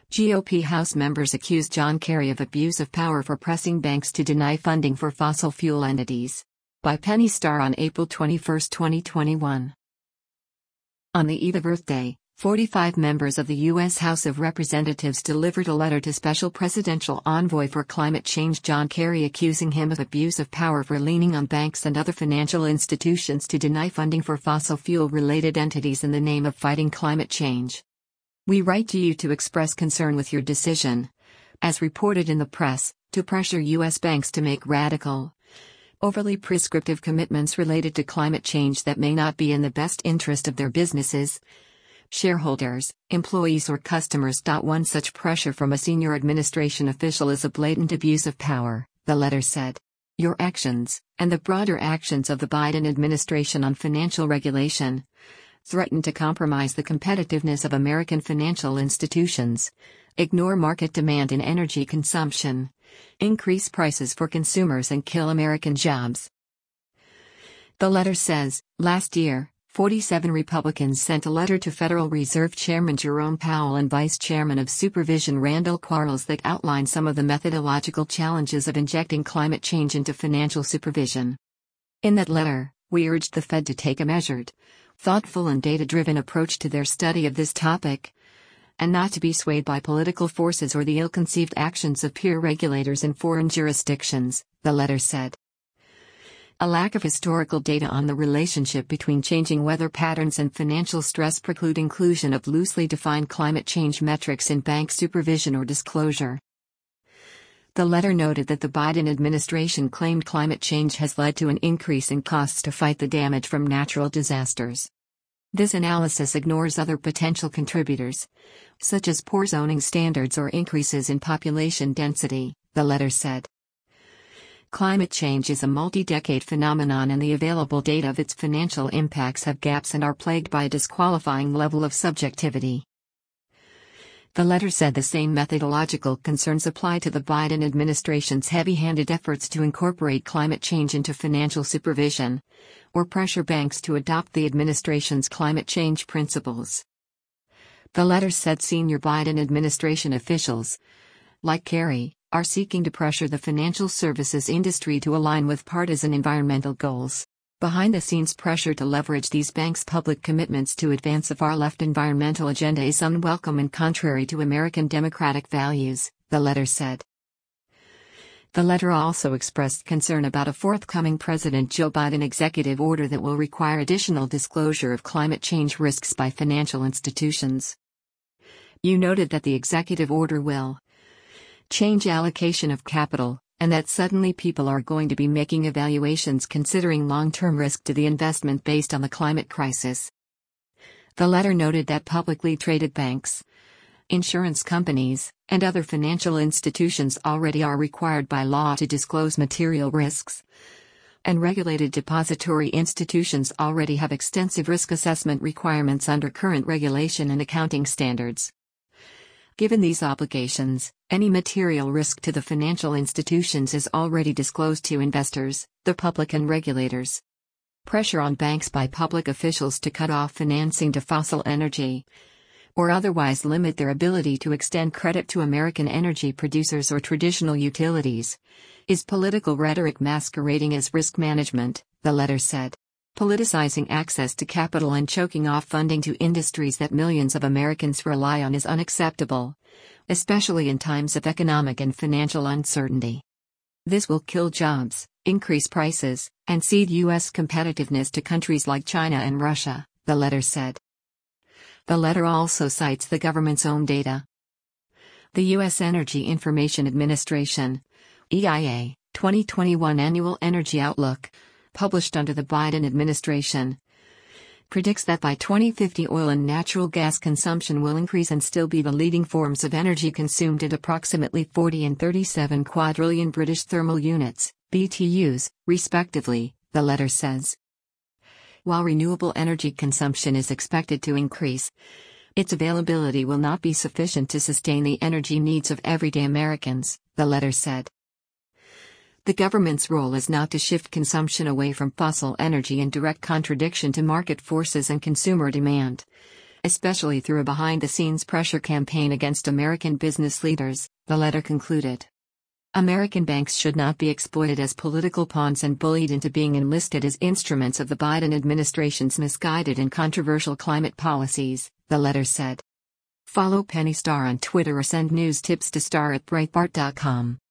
GOP House members accused John Kerry of abuse of power for pressing banks to deny funding for fossil fuel entities. By Penny Starr on April 21, 2021. On the eve of Earth Day, 45 members of the U.S. House of Representatives delivered a letter to Special Presidential Envoy for Climate Change John Kerry accusing him of abuse of power for leaning on banks and other financial institutions to deny funding for fossil fuel-related entities in the name of fighting climate change. We write to you to express concern with your decision, as reported in the press, to pressure U.S. banks to make radical, overly prescriptive commitments related to climate change that may not be in the best interest of their businesses, shareholders, employees or customers. One such pressure from a senior administration official is a blatant abuse of power, the letter said. Your actions, and the broader actions of the Biden administration on financial regulation, threaten to compromise the competitiveness of American financial institutions, ignore market demand in energy consumption, increase prices for consumers and kill American jobs. The letter says, last year, 47 Republicans sent a letter to Federal Reserve Chairman Jerome Powell and Vice Chairman of Supervision Randall Quarles that outlined some of the methodological challenges of injecting climate change into financial supervision. In that letter, we urged the Fed to take a measured, thoughtful and data-driven approach to their study of this topic, and not to be swayed by political forces or the ill-conceived actions of peer regulators in foreign jurisdictions, the letter said. A lack of historical data on the relationship between changing weather patterns and financial stress preclude inclusion of loosely defined climate change metrics in bank supervision or disclosure. The letter noted that the Biden administration claimed climate change has led to an increase in costs to fight the damage from natural disasters. This analysis ignores other potential contributors, such as poor zoning standards or increases in population density, the letter said. Climate change is a multi-decade phenomenon and the available data of its financial impacts have gaps and are plagued by a disqualifying level of subjectivity. The letter said the same methodological concerns apply to the Biden administration's heavy-handed efforts to incorporate climate change into financial supervision, or pressure banks to adopt the administration's climate change principles. The letter said senior Biden administration officials, like Kerry, are seeking to pressure the financial services industry to align with partisan environmental goals. Behind-the-scenes pressure to leverage these banks' public commitments to advance a far-left environmental agenda is unwelcome and contrary to American democratic values, the letter said. The letter also expressed concern about a forthcoming President Joe Biden executive order that will require additional disclosure of climate change risks by financial institutions. You noted that the executive order will change allocation of capital, and that suddenly people are going to be making evaluations considering long-term risk to the investment based on the climate crisis. The letter noted that publicly traded banks, insurance companies, and other financial institutions already are required by law to disclose material risks, and regulated depository institutions already have extensive risk assessment requirements under current regulation and accounting standards. Given these obligations, any material risk to the financial institutions is already disclosed to investors, the public and regulators. Pressure on banks by public officials to cut off financing to fossil energy, or otherwise limit their ability to extend credit to American energy producers or traditional utilities, is political rhetoric masquerading as risk management, the letter said. Politicizing access to capital and choking off funding to industries that millions of Americans rely on is unacceptable, especially in times of economic and financial uncertainty. This will kill jobs, increase prices, and cede U.S. competitiveness to countries like China and Russia, the letter said. The letter also cites the government's own data. The U.S. Energy Information Administration, EIA, 2021 Annual Energy Outlook, published under the Biden administration, predicts that by 2050 oil and natural gas consumption will increase and still be the leading forms of energy consumed at approximately 40 and 37 quadrillion British thermal units, BTUs, respectively, the letter says. While renewable energy consumption is expected to increase, its availability will not be sufficient to sustain the energy needs of everyday Americans, the letter said. The government's role is not to shift consumption away from fossil energy in direct contradiction to market forces and consumer demand, especially through a behind-the-scenes pressure campaign against American business leaders, the letter concluded. American banks should not be exploited as political pawns and bullied into being enlisted as instruments of the Biden administration's misguided and controversial climate policies, the letter said. Follow Penny Starr on Twitter or send news tips to star@breitbart.com.